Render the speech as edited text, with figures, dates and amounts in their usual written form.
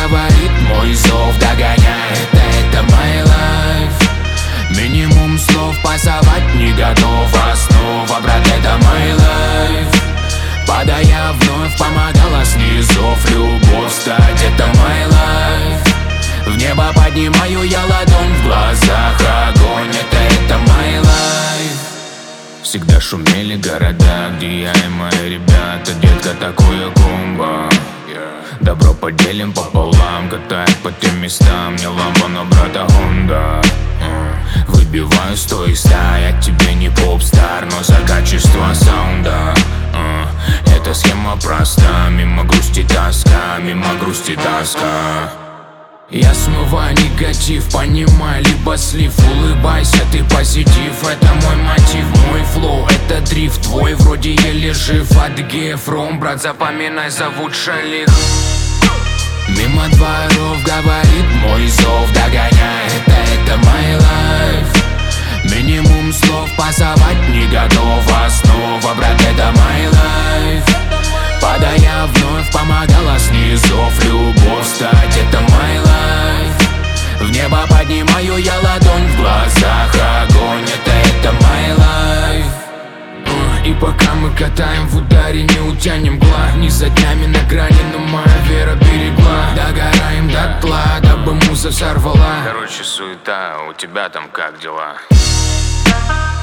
говорит, мой зов догоняет. Это my life. Минимум слов пасовать не готов. Основа, брат, это my life. Падая вновь, помогала снизов любовь стать. Это my life. В небо поднимаю я ладонь, в глазах огонь. Это my life. Всегда шумели города, где я и мои ребята. Детка, такое комбо. Добро поделим пополам, катает по тем местам. Не ламба, но брата Honda. Выбиваю 100 из 100, я тебе не поп-стар, но за качество саунда. Эта схема проста, мимо грусти тоска, мимо грусти тоска. Я смываю негатив, понимай, либо слив. Улыбайся, ты позитив, это мой мотив, мой флоу, это дрифт. Твой вроде еле жив, от Гефрон, брат, запоминай, зовут Шалих. Мимо дворов говорит, мой зов догоняет. Это my life. Минимум слов пасовать не готов. Основа, брат, это my life. Падая вновь, помогала снизов любовь стать. Это my life. В небо поднимаю я ладонь, в глазах огонь. Это my life. И пока мы катаем в ударе, не утянем гла. Не за днями на грани, но моя вера берегла. Догораем дотла, дабы муза сорвала. Короче, суета, у тебя там как дела?